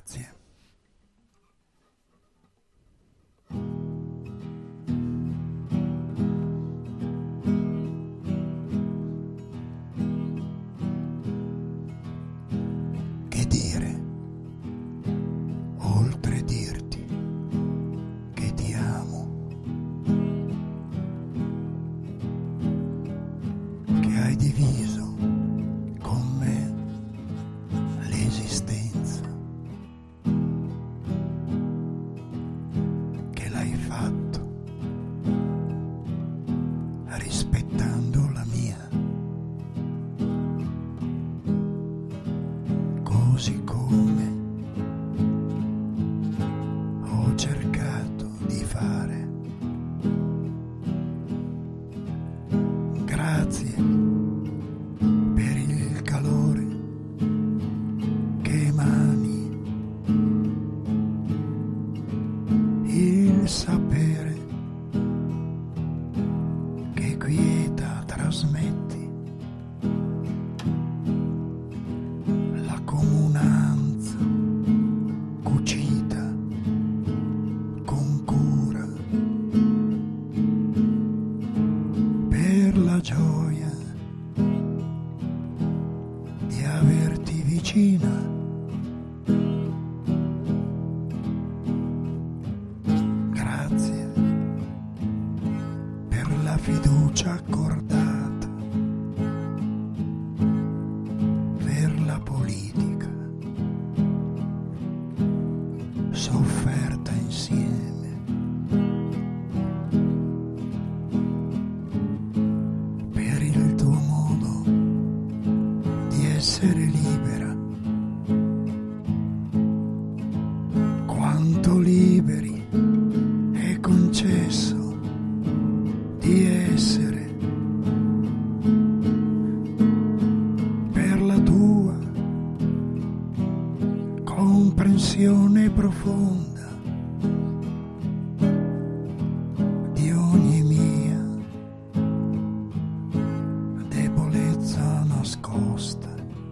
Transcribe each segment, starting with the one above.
Grazie. Che dire, oltre dirti che ti amo, che hai diviso con me l'esistenza, che l'hai fatto rispettando la mia, così come ho cercato di fare. Grazie per il calore che emani, il sapere che quieta trasmetti, la comunanza cucita con cura, per la gioia di averti vicina. Grazie per la fiducia accordata, per la politica sofferta insieme, per il tuo modo di essere libera, quanto liberi è concesso di essere, per la tua comprensione profonda di ogni mia debolezza nascosta,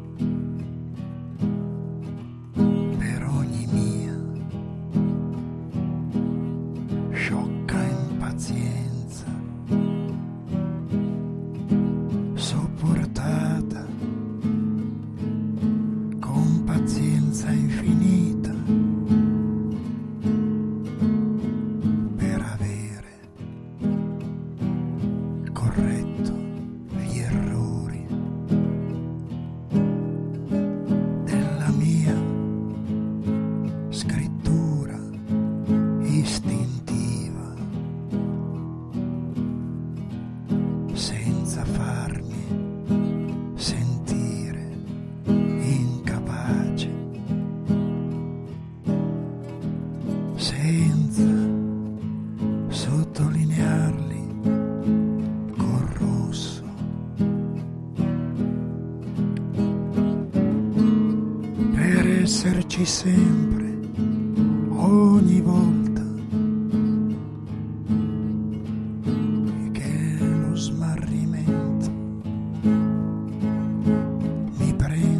per ogni mia sciocca impazienza, sopportata con pazienza infinita, per avere corretto gli errori della mia scrittura istintiva, senza farmi sentire incapace, senza sottolinearli col rosso, per esserci sempre, ogni volta che lo smarrimento mi prende